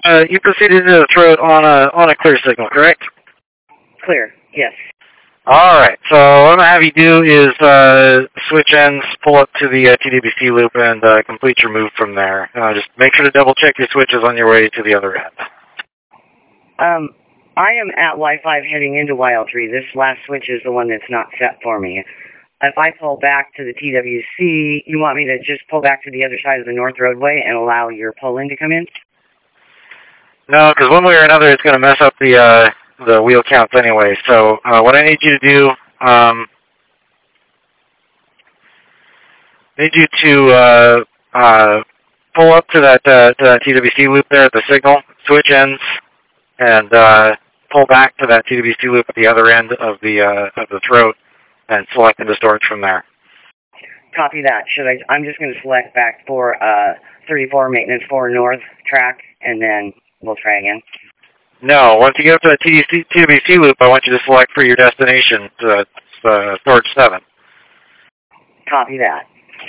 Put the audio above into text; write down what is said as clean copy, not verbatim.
you proceeded to the throat on a clear signal, correct? Clear, yes. Alright, so what I'm going to have you do is switch ends, pull up to the TWC loop, and complete your move from there. Just make sure to double check your switches on your way to the other end. I am at Y5 heading into Wild Tree. This last switch is the one that's not set for me. If I pull back to the TWC, you want me to just pull back to the other side of the north roadway and allow your pull-in to come in? No, because one way or another it's going to mess up the wheel counts anyway. So what I need you to do, I need you to pull up to that TWC loop there at the signal, switch ends, and pull back to that TWC loop at the other end of the throat, and select into storage from there. Copy that. I'm just going to select back for 34 maintenance 4 north track, and then we'll try again. No, once you get up to the TWC loop, I want you to select for your destination, storage 7. Copy that.